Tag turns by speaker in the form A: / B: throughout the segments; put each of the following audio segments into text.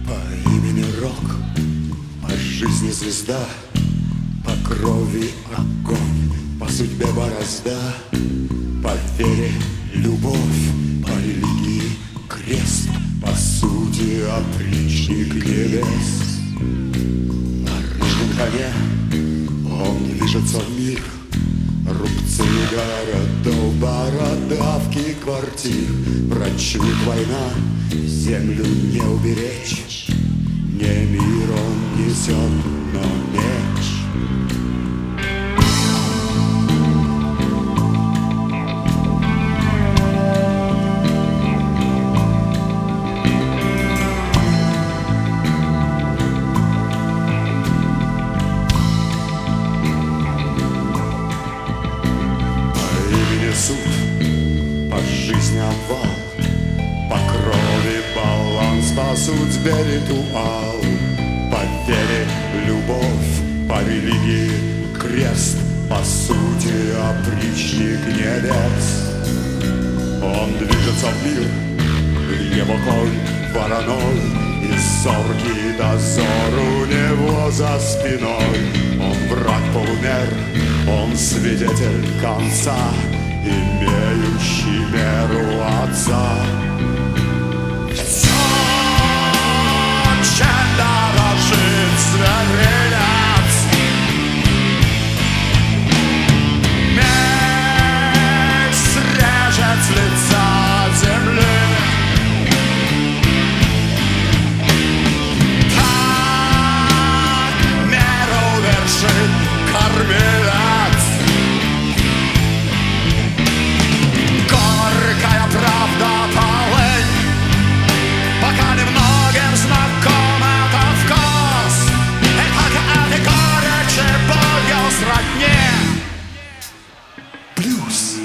A: По имени Рок, по жизни звезда, по крови огонь, по судьбе борозда, по вере любовь, по религии крест, по сути опричник небес. На рыжем коне он движется в мир, рубцы городов, бородавки квартир. Прочует война, землю не уберечь, не мир он несет, но меч. Суд, по жизни обвал, по крови баланс, по судьбе ритуал, по вере любовь, по религии крест, по сути опричник небес. Он движется в мир, его конь вороной, и зоркий дозор у него за спиной. Он враг полумер, он свидетель конца, имеющий меру отца. Все, чем дорожит зверинец, меч срежет с лица земли. Так меру вершит кормилец. Правда полынь, пока немногим знаком этот вкус, и как этой горечи болью сродни плюс.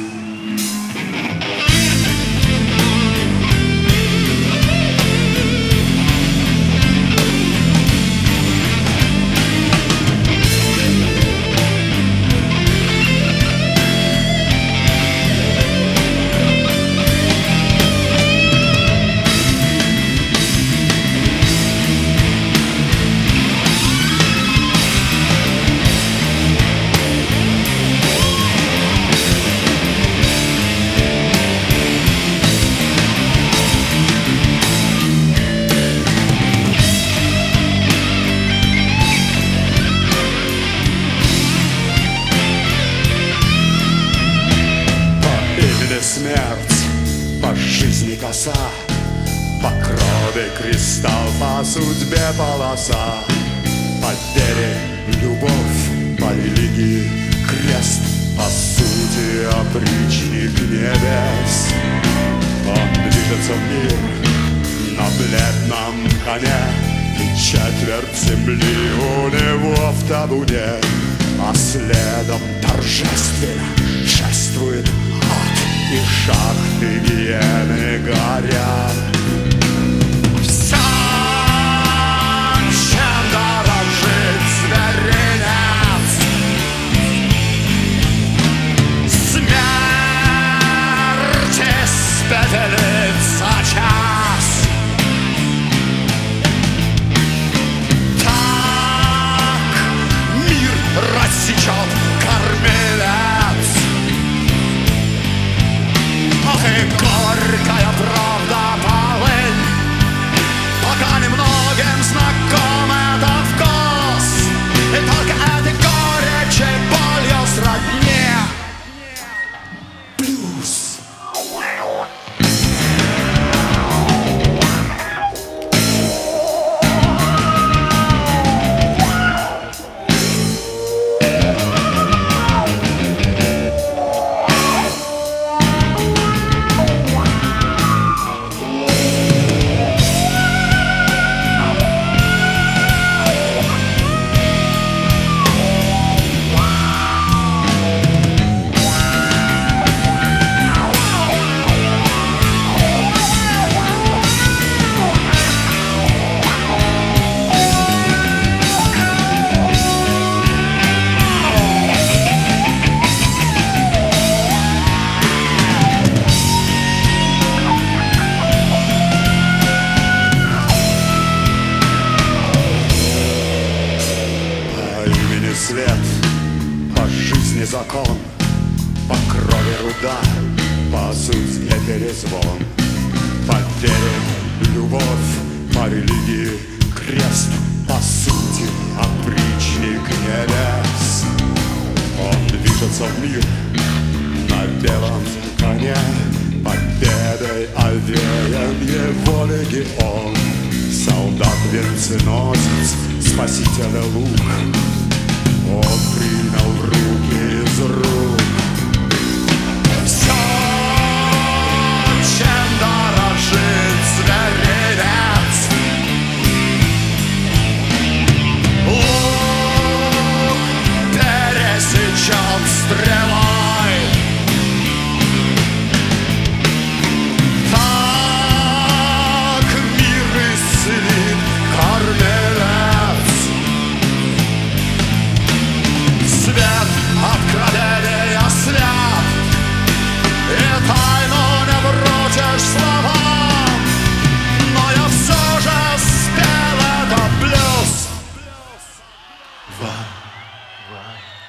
A: Смерть, по жизни коса, по крови кристалл, по судьбе полоса, по вере любовь, по религии крест, по сути опричник небес. Он движется в мир на бледном коне, и четверть земли у него в табуне, а следом торжественно шествует ад, и шахты гиены горят. Все, чем дорожит зверинец, смерть испепелится час. Так мир рассечет кормилец. Ох, и горькая правда. закон, по крови руда, по сути перезвон, по вере любовь, по религии крест, по сути опричник небес. Он движется в мир на белом коне, победой овеян его легион. Солдат венценосец, спасителя лук, он принял в руки из рук все, чем дорожит зверинец. Лук пересечен стрелой, так мир исцелит кормилец. Свет откровения свят, и тайну не вручишь словам, но я все же спел этот блюз. Вай, вай.